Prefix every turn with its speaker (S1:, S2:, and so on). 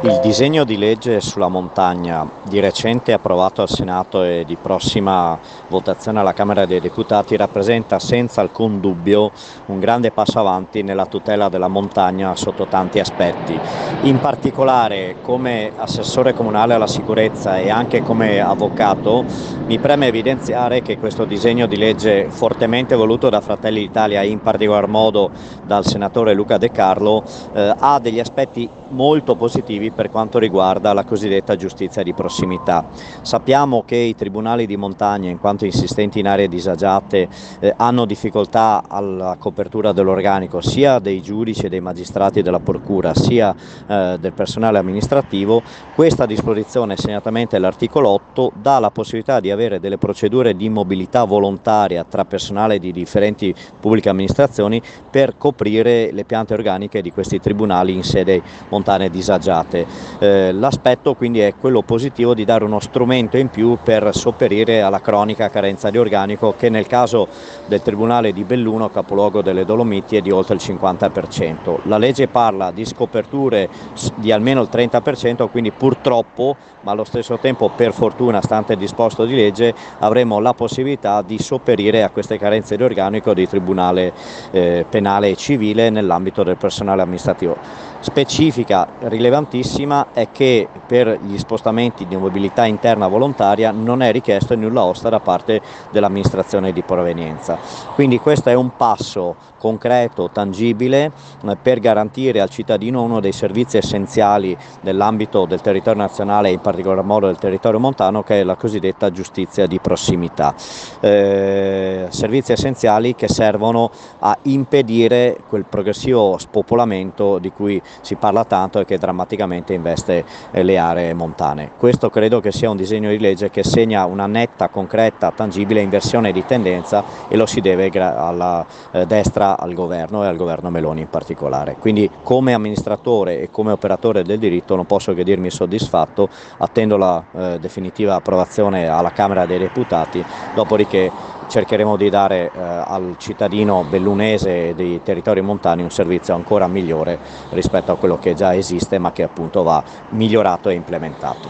S1: Il disegno di legge sulla montagna, di recente approvato al Senato e di prossima votazione alla Camera dei Deputati, rappresenta senza alcun dubbio un grande passo avanti nella tutela della montagna sotto tanti aspetti. In particolare, come assessore comunale alla sicurezza e anche come avvocato, mi preme evidenziare che questo disegno di legge, fortemente voluto da Fratelli d'Italia e in particolar modo dal senatore Luca De Carlo, ha degli aspetti molto positivi per quanto riguarda la cosiddetta giustizia di prossimità. Sappiamo che i tribunali di montagna, in quanto insistenti in aree disagiate, hanno difficoltà alla copertura dell'organico sia dei giudici e dei magistrati della procura sia del personale amministrativo. Questa disposizione, segnatamente l'articolo 8, dà la possibilità di avere delle procedure di mobilità volontaria tra personale di differenti pubbliche amministrazioni per coprire le piante organiche di questi tribunali in sede montane disagiate. L'aspetto quindi è quello positivo di dare uno strumento in più per sopperire alla cronica carenza di organico che nel caso del Tribunale di Belluno, capoluogo delle Dolomiti, è di oltre il 50%. La legge parla di scoperture di almeno il 30%, quindi purtroppo, ma allo stesso tempo per fortuna, stante il disposto di legge, avremo la possibilità di sopperire a queste carenze di organico di tribunale penale e civile nell'ambito del personale amministrativo. Specifica rilevantissima è che per gli spostamenti di mobilità interna volontaria non è richiesto il nulla osta da parte dell'amministrazione di provenienza. Quindi questo è un passo concreto, tangibile, per garantire al cittadino uno dei servizi essenziali nell'ambito del territorio nazionale e in particolar modo del territorio montano, che è la cosiddetta giustizia di prossimità. Servizi essenziali che servono a impedire quel progressivo spopolamento di cui si parla tanto e che drammaticamente investe le aree montane. Questo credo che sia un disegno di legge che segna una netta, concreta, tangibile inversione di tendenza, e lo si deve alla destra, al governo e al governo Meloni in particolare. Quindi come amministratore e come operatore del diritto non posso che dirmi soddisfatto, attendo la definitiva approvazione alla Camera dei Deputati, dopodiché cercheremo di dare al cittadino bellunese e dei territori montani un servizio ancora migliore rispetto a quello che già esiste, ma che appunto va migliorato e implementato.